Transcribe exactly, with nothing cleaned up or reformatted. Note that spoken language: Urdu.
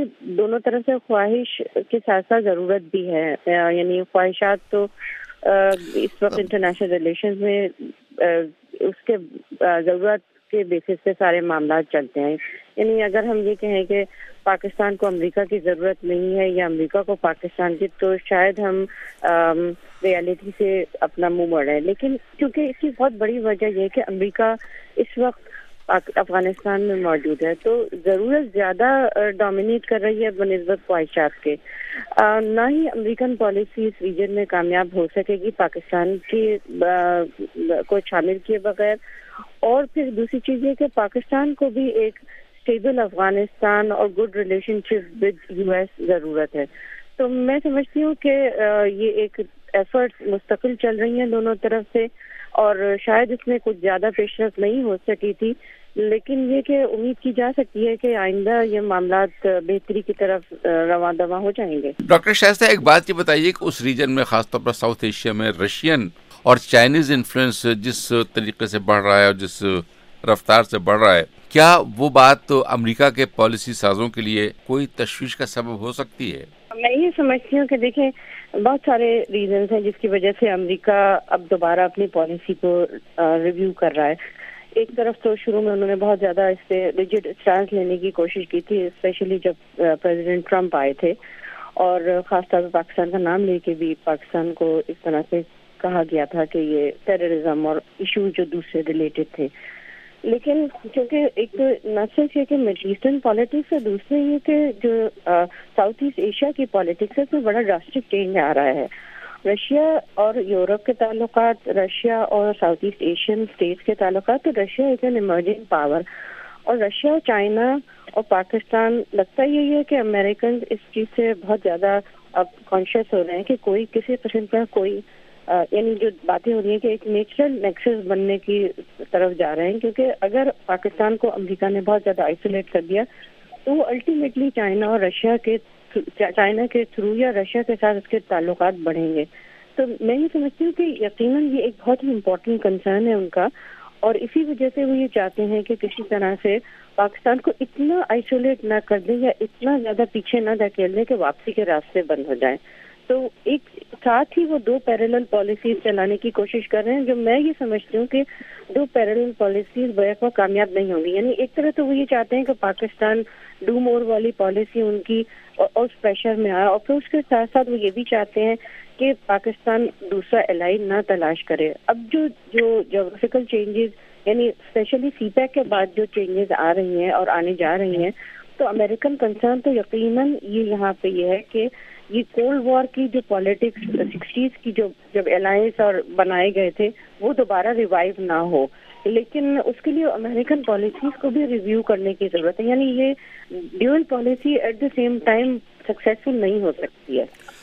دونوں طرف سے خواہش کے ساتھ ساتھ ضرورت بھی ہے، یعنی خواہشات تو اس وقت انٹرنیشنل ریلیشنز میں اس کے ضرورت کے بیسس پہ سارے معاملات چلتے ہیں. یعنی اگر ہم یہ کہیں کہ پاکستان کو امریکہ کی ضرورت نہیں ہے یا امریکہ کو پاکستان کی، تو شاید ہم ریالٹی سے اپنا منہ موڑ رہے ہیں. لیکن کیونکہ اس کی بہت بڑی وجہ یہ ہے کہ امریکہ اس وقت افغانستان میں موجود ہے، تو ضرورت زیادہ ڈومینیٹ کر رہی ہے بنسبت خواہشات کے. نہ ہی امریکن پالیسی اس ریجن میں کامیاب ہو سکے گی پاکستان کی کو شامل کیے بغیر. اور پھر دوسری چیز یہ کہ پاکستان کو بھی ایک اسٹیبل افغانستان اور good relationship with U S ضرورت ہے. تو میں سمجھتی ہوں کہ یہ ایک ایفرٹ مستقل چل رہی ہیں دونوں طرف سے، اور شاید اس میں کچھ زیادہ پیش رفت نہیں ہو سکی تھی، لیکن یہ کہ امید کی جا سکتی ہے کہ آئندہ یہ معاملات بہتری کی طرف رواں دواں ہو جائیں گے. ڈاکٹر شائستہ، ایک بات یہ بتائیے کہ اس ریجن میں خاص طور پر ساؤتھ ایشیا میں رشین اور چائنیز انفلوئنس جس طریقے سے بڑھ رہا ہے اور جس رفتار سے بڑھ رہا ہے، کیا وہ بات امریکہ کے پالیسی سازوں کے لیے کوئی تشویش کا سبب ہو سکتی ہے؟ میں یہ سمجھتی ہوں کہ دیکھیں، بہت سارے ریزنز ہیں جس کی وجہ سے امریکہ اب دوبارہ اپنی پالیسی کو ریویو کر رہا ہے. ایک طرف تو شروع میں انہوں نے بہت زیادہ اس پہ ریجڈ اسٹانس لینے کی کوشش کی تھی، اسپیشلی جب پریزیڈنٹ ٹرمپ آئے تھے، اور خاص طور پہ پاکستان کا نام لے کے بھی پاکستان کو اس طرح سے کہا گیا تھا کہ یہ ٹیررزم اور ایشوز جو دوسرے ریلیٹڈ تھے. لیکن کیونکہ ایک تو نہ صرف یہ کہ مڈل ایسٹرن پالیٹکس ہے، دوسرے یہ کہ جو ساؤتھ ایسٹ ایشیا کی پالیٹکس ہے، اس میں بڑا ڈراسٹک چینج آ رہا ہے. رشیا اور یورپ کے تعلقات، رشیا اور ساؤتھ ایسٹ ایشین اسٹیٹس کے تعلقات، تو رشیا ایک این ایمرجنگ پاور، اور رشیا، چائنا اور پاکستان، لگتا یہی ہے کہ امریکن اس چیز سے بہت زیادہ اب کانشیس ہو رہے ہیں کہ کوئی کسی قسم کا کوئی یعنی جو باتیں ہو رہی ہیں کہ ایک نیچرل نیکسس بننے کی طرف جا رہے ہیں. کیونکہ اگر پاکستان کو امریکہ نے بہت زیادہ آئسولیٹ کر دیا تو وہ الٹیمیٹلی چائنا اور رشیا کے چائنا کے تھرو یا رشیا کے ساتھ اس کے تعلقات بڑھیں گے. تو میں یہ سمجھتی ہوں کہ یقیناً یہ ایک بہت ہی امپورٹنٹ کنسرن ہے ان کا، اور اسی وجہ سے وہ یہ چاہتے ہیں کہ کسی طرح سے پاکستان کو اتنا آئسولیٹ نہ کر دیں یا اتنا زیادہ پیچھے نہ دھکیل دیں کہ واپسی کے راستے بند ہو جائیں. تو ایک ساتھ ہی وہ دو پیرالل پالیسیز چلانے کی کوشش کر رہے ہیں، جو میں یہ سمجھتی ہوں کہ دو پیرالل پالیسیز بیک وقت کامیاب نہیں ہوں گی. یعنی ایک طرح تو وہ یہ چاہتے ہیں کہ پاکستان ڈو مور والی پالیسی ان کی اس پریشر میں آئے، اور پھر اس کے ساتھ ساتھ وہ یہ بھی چاہتے ہیں کہ پاکستان دوسرا الائی نہ تلاش کرے. اب جو جو جغرافیکل چینجز، یعنی اسپیشلی سی پیک کے بعد جو چینجز آ رہی ہیں اور آنے جا رہی ہیں، تو امریکن کنسرن تو یقیناً یہ یہاں پہ یہ ہے کہ یہ کولڈ وار کی جو پالیٹکس سکسٹیز کی جو جب الائنس اور بنائے گئے تھے وہ دوبارہ ریوائیو نہ ہو. لیکن اس کے لیے امریکن پالیسیز کو بھی ریویو کرنے کی ضرورت ہے. یعنی یہ dual policy at the same time successful نہیں ہو سکتی ہے.